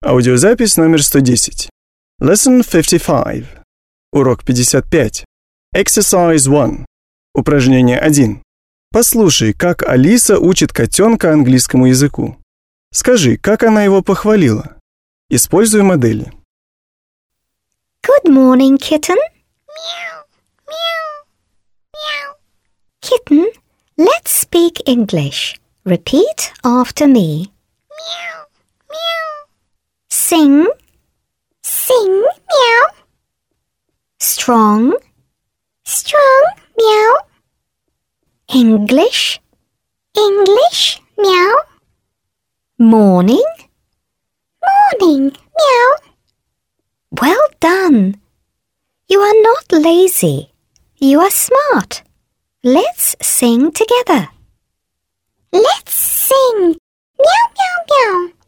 Аудиозапись номер 110. Lesson 55. Урок 55. Exercise 1. Упражнение 1. Послушай, как Алиса учит котенка английскому языку. Скажи, как она его похвалила. Используй модели. Good morning, kitten. Meow, meow, meow. Kitten, let's speak English. Repeat after me. Meow, meow. Sing. Sing, meow. Strong. Strong, meow. English. English, meow. Morning. Morning, meow. Well done. You are not lazy. You are smart. Let's sing together. Let's sing. Meow, meow, meow.